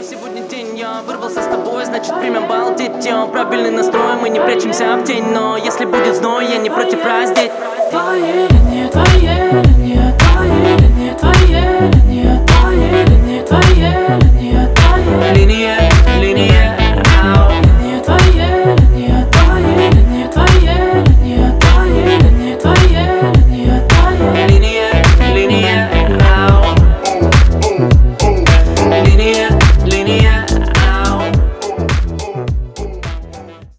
Сегодня день, я вырвался с тобой, значит примем балдеть. Правильный настрой, мы не прячемся в тень. Но если будет зной, я не против раздеть. Твои или не твои.